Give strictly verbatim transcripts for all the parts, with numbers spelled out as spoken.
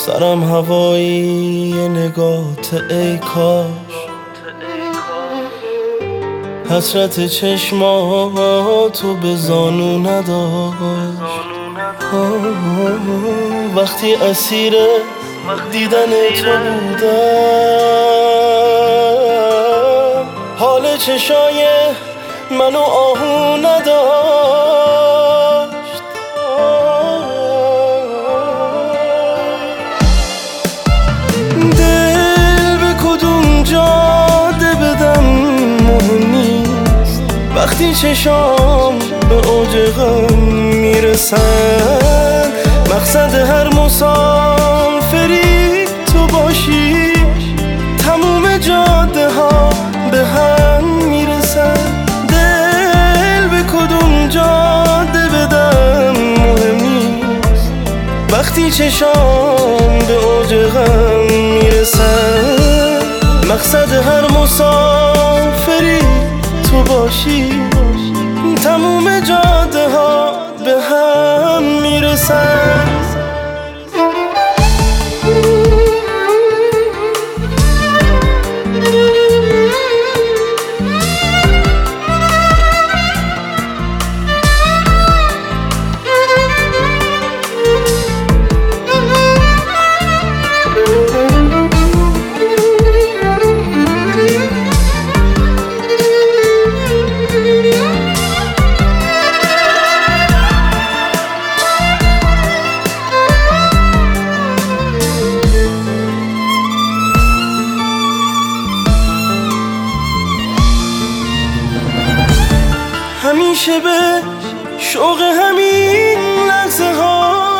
سرم هوایی نگات ای کاش، حسرت چشماتو به زانو نداشت. وقتی اسیر دیدن تو بودم، حال چشای منو آهو نداشت. دل به کدوم جاده بدم مهم نیست، وقتی چشام به اوج غم میرسن. مقصد هر مسافری تو باشی، تموم جاده ها به هم میرسن. دل به کدوم جاده بدم مهم نیست، وقتی چشام به اوج غم میرسن. مقصد هر مسافری تو باشی، تموم جاده ها به هم میرسن. همیشه به شوق همین لحظه ها،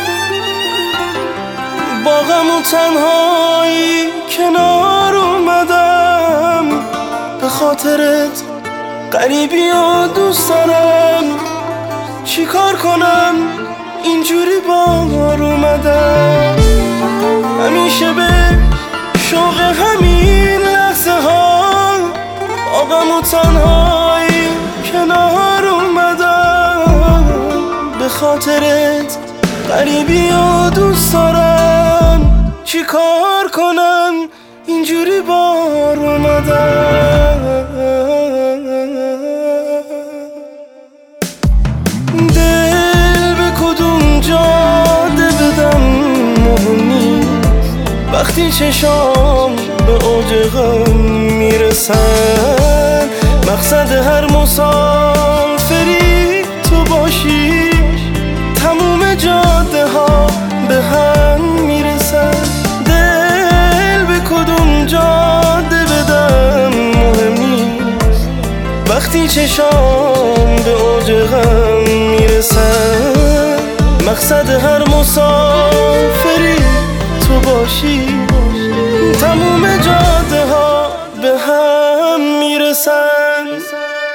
با غم و تنهایی کنار اومدم. به خاطرت غریبی و دوست دارم، چی کار کنم اینجوری بار اومدم. همیشه به شوق همین لحظه ها، با غم و تنهایی کنار اومدم. به خاطرت غریبی و دوست دارم، چی کار کنم اینجوری بار اومدم. دل به کدوم جاده بدم مهم نیست، وقتی چشام به اوج غم میرسن. مقصد هر مسافری تو باشی، تموم جاده ها به هم میرسن. دل به کدوم جاده بدم مهم نیست، وقتی چشام به اوج غم میرسن. مقصد هر مسافری تو باشی، تموم جاده ها به هم میرسن.